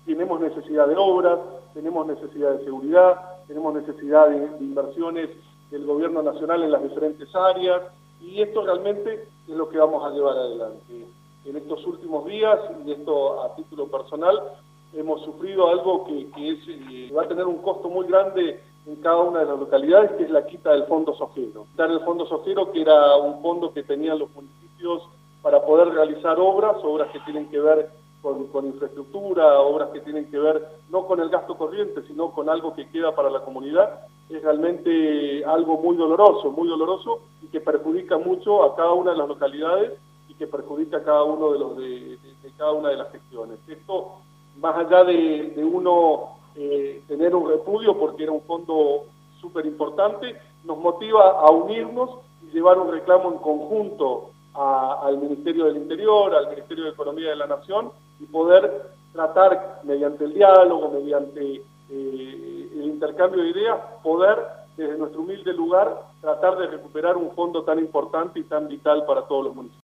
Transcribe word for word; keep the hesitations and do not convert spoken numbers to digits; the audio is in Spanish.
tenemos necesidad de obras, tenemos necesidad de seguridad, tenemos necesidad de, de inversiones del gobierno nacional en las diferentes áreas, y esto realmente es lo que vamos a llevar adelante. En estos últimos días, y esto a título personal, hemos sufrido algo que, que es, eh, va a tener un costo muy grande en cada una de las localidades, que es la quita del fondo sojero. Quitar el fondo sojero, que era un fondo que tenían los municipios para poder realizar obras, obras que tienen que ver con, con infraestructura, obras que tienen que ver no con el gasto corriente, sino con algo que queda para la comunidad, es realmente algo muy doloroso, muy doloroso, y que perjudica mucho a cada una de las localidades y que perjudica a cada uno de los de, de, de cada una de las gestiones. Esto, más allá de, de uno eh, tener un repudio, porque era un fondo súper importante, nos motiva a unirnos y llevar un reclamo en conjunto a, al Ministerio del Interior, al Ministerio de Economía de la Nación, y poder tratar, mediante el diálogo, mediante eh, el intercambio de ideas, poder, desde nuestro humilde lugar, tratar de recuperar un fondo tan importante y tan vital para todos los municipios.